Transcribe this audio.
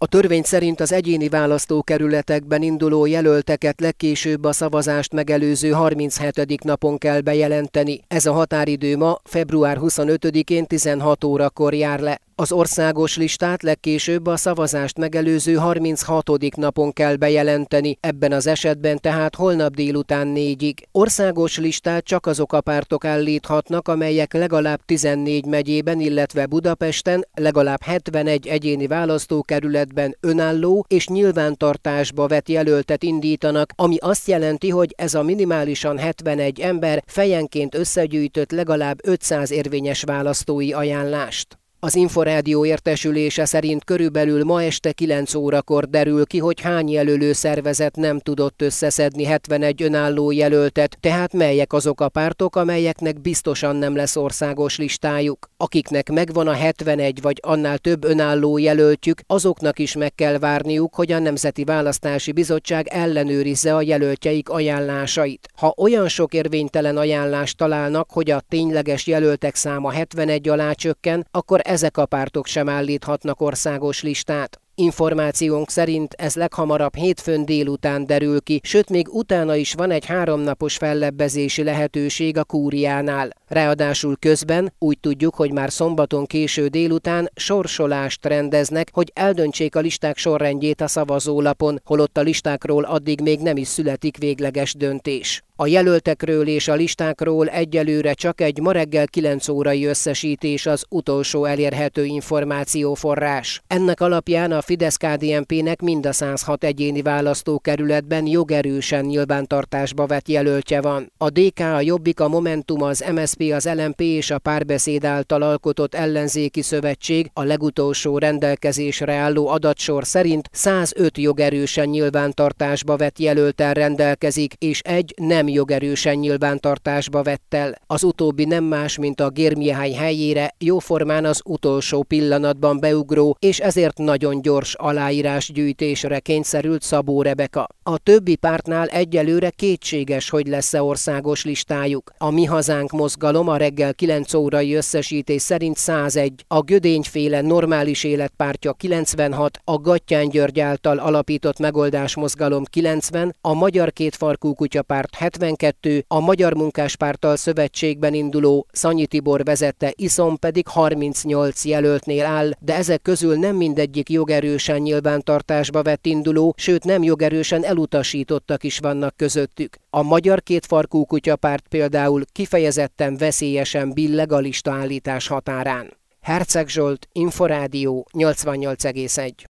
A törvény szerint az egyéni választókerületekben induló jelölteket legkésőbb a szavazást megelőző 37. napon kell bejelenteni. Ez a határidő ma, február 25-én 16 órakor jár le. Az országos listát legkésőbb a szavazást megelőző 36. napon kell bejelenteni, ebben az esetben tehát holnap délután 4-ig. Országos listát csak azok a pártok állíthatnak, amelyek legalább 14 megyében, illetve Budapesten legalább 71 egyéni választókerületben önálló és nyilvántartásba vett jelöltet indítanak, ami azt jelenti, hogy ez a minimálisan 71 ember fejenként összegyűjtött legalább 500 érvényes választói ajánlást. Az Inforádió értesülése szerint körülbelül ma este 9 órakor derül ki, hogy hány jelölő szervezet nem tudott összeszedni 71 önálló jelöltet, tehát melyek azok a pártok, amelyeknek biztosan nem lesz országos listájuk. Akiknek megvan a 71 vagy annál több önálló jelöltjük, azoknak is meg kell várniuk, hogy a Nemzeti Választási Bizottság ellenőrizze a jelöltjeik ajánlásait. Ha olyan sok érvénytelen ajánlást találnak, hogy a tényleges jelöltek száma 71 alá csökken, akkor ezek a pártok sem állíthatnak országos listát. Információnk szerint ez leghamarabb hétfőn délután derül ki, sőt még utána is van egy 3 napos fellebbezési lehetőség a kúriánál. Ráadásul közben úgy tudjuk, hogy már szombaton késő délután sorsolást rendeznek, hogy eldöntsék a listák sorrendjét a szavazólapon, holott a listákról addig még nem is születik végleges döntés. A jelöltekről és a listákról egyelőre csak egy ma reggel 9 órai összesítés az utolsó elérhető információforrás. Ennek alapján a Fidesz-KDNP-nek mind a 106 egyéni választókerületben jogerősen nyilvántartásba vett jelöltje van. A DK, a Jobbik, a Momentum, az MSZP, az LMP és a Párbeszéd által alkotott ellenzéki szövetség a legutolsó rendelkezésre álló adatsor szerint 105 jogerősen nyilvántartásba vett jelölttel rendelkezik, és egy nem jogerősen nyilvántartásba vett el. Az utóbbi nem más, mint a Gérmihály helyére jóformán az utolsó pillanatban beugró, és ezért nagyon gyors aláírásgyűjtésre kényszerült Szabó Rebeka. A többi pártnál egyelőre kétséges, hogy lesz-e országos listájuk. A Mi Hazánk mozgalom a reggel 9 órai összesítés szerint 101, a Gödény-féle Normális Élet pártja 96, a Gattyán György által alapított Megoldás mozgalom 90, a Magyar Kétfarkú Kutyapárt 72, a Magyar Munkáspárttal szövetségben induló Szanyi Tibor vezette ISZOM pedig 38 jelöltnél áll, de ezek közül nem mindegyik jogerősen nyilvántartásba vett induló, sőt nem jogerősen elutasítottak is vannak közöttük. A Magyar Kétfarkú Kutyapárt például kifejezetten veszélyesen billeg a listaállítás határán. Herceg Zsolt, Inforádió 88,1.